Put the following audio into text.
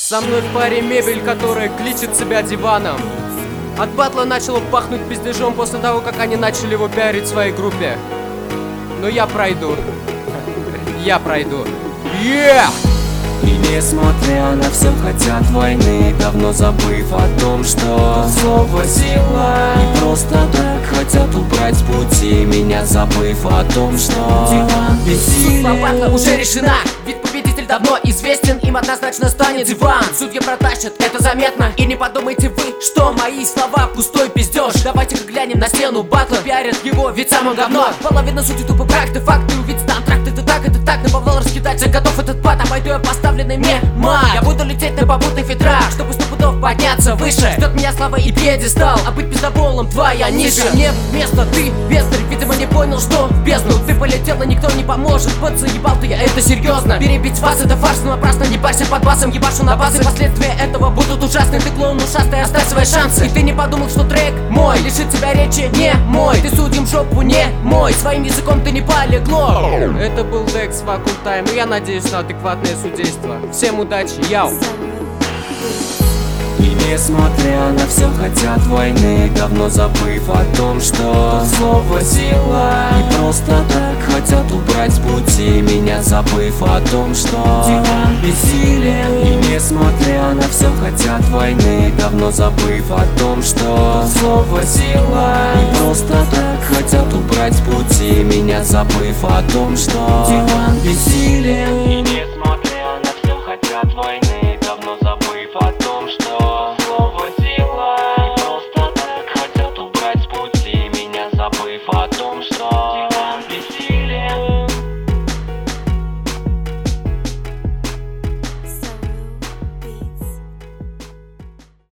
Со мной в паре мебель, которая кличет себя диваном. От батла начало пахнуть пиздежом после того, как они начали его пиарить в своей группе. Но я пройду. Я пройду. Yeah! И несмотря на все, хотят войны, давно забыв о том, что слово сила. И просто так хотят убрать с пути меня, забыв о том, что диван бессилен. Судьба батла уже решена, ведь победитель давно известен. Им однозначно станет диван. Судьи протащат, это заметно. И не подумайте вы, что мои слова пустой пиздеж. Давайте-ка глянем на стену батла, пиарят его, ведь сам он говно. Половина сути тупо брак, факты, увидеть там тракт. Это так, на повал раскидать, за готов этот бат. Обойду я поставленный мне мат. Я буду лететь на попутных ветрах, чтобы сто пудов подняться выше. Ждет меня слава и пьедестал, а быть пиздоболом твоя ниша. Мне вместо ты, бездарь, видимо не понял, что в бездну ты полетела, никто не поможет. Вот заебал ты, я это серьезно. Перебить вас это фарс, но напрасно не парься под басом. Ебашу на базы, последствия этого будут ужасны. Ты клоун ушастый, оставь свои шансы. И ты не подумал, что трек мой лишит тебя речи не мой. Ты судим жопу не мой, своим языком ты не полегло. Это был Dex Vacuum Time, и я надеюсь на адекватное судейство. Всем удачи, яу! И несмотря на все, хотят войны, давно забыв о том, что слово сила. И просто так хотят убрать с пути меня, забыв о том, что диван бессилен. И несмотря на все, хотят войны, давно забыв о том, что слово сила. И просто так хотят убрать с пути меня, забыв о том, что диван бессилен. И несмотря на все, хотят войны.